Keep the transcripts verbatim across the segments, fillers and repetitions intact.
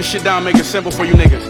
this shit down, make it simple for you niggas.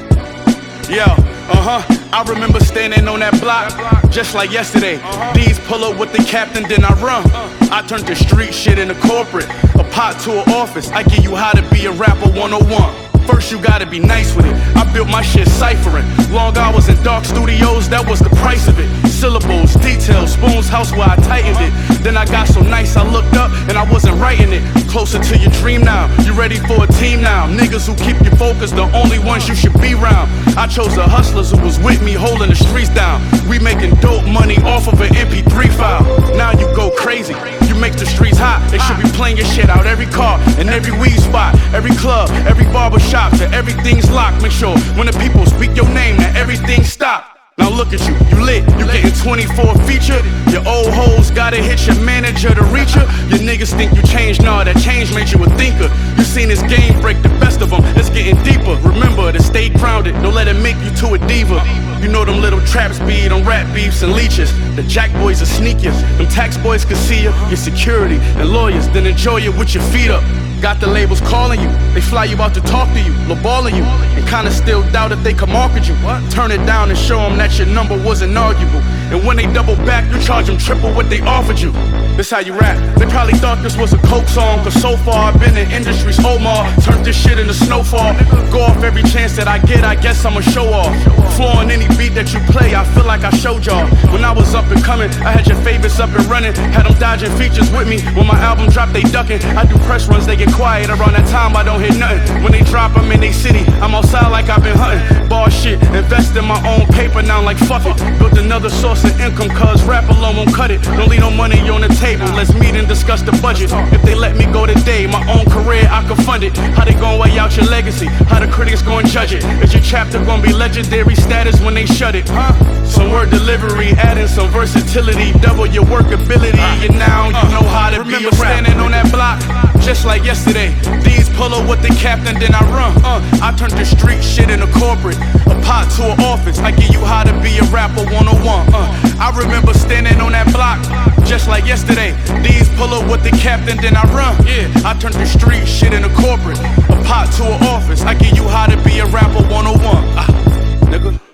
Yo, uh-huh, I remember standing on that block, just like yesterday. D's pull up with the captain, then I run. I turned the street shit into corporate, a pot to an office. I give you how to be a rapper one oh one. First you gotta be nice with it. I built my shit ciphering. Long hours in dark studios, that was the price of it. Syllables, details, Spoon's house where I tightened it. Then I got so nice I looked up and I wasn't writing it. Closer to your dream now, you ready for a team now. Niggas who keep you focused, the only ones you should be round. I chose the hustlers who was with me holding the streets down. We making dope money off of an M P three file. Now you go crazy, you make the streets hot. They should be playing your shit out every car and every weed spot, every club, every barbershop, so everything's locked. Make sure when the people speak your name that everything stop. Now look at you, you lit, you getting twenty-four featured. Your old hoes gotta hit your manager to reach her. Your niggas think you changed, nah, that change made you a thinker. You seen this game break the best of them, it's getting deeper. Remember to stay grounded, don't let it make you to a diva. You know them little traps be on rap beefs and leeches. The jack boys are sneakers, them tax boys can see you. Your security and lawyers, then enjoy it with your feet up. Got the labels calling you, they fly you out to talk to you, lowballing you, and kinda still doubt if they can market you. Turn it down and show them that your number wasn't arguable. And when they double back, you charge them triple what they offered you. This how you rap. They probably thought this was a coke song, cause so far I've been in industry's Omar. Turned this shit into snowfall. Go off every chance that I get, I guess I'ma show off. Flooring any beat that you play, I feel like I showed y'all. When I was up and coming, I had your favorites up and running. Had them dodging features with me. When my album drop, they ducking. I do press runs, they get quiet. Around that time, I don't hear nothing. When they drop, I'm in they city. I'm outside like I've been hunting. Bar shit, invest in my own paper now like fuck it. Built another source of income, cause rap alone won't cut it. Don't leave no money on the table, let's meet and discuss the budget. If they let me go today, my own career, I can fund it. How they gon' weigh out your legacy? How the critics gon' judge it? Is your chapter gon' be legendary status when they shut it? Huh? Some word delivery, adding some versatility. Double your workability, and now you know how to be a rapper. Standing on that block, just like yesterday. D's pull up with the captain, then I run. Uh, I turned the street shit into corporate, a pot to an office. I give you how to be a rapper one oh one. Uh, I remember standing on that block, just like yesterday. D's pull up with the captain, then I run. Yeah, I turned the street shit into corporate, a pot to an office. I give you how to be a rapper one oh one. Uh, nigga.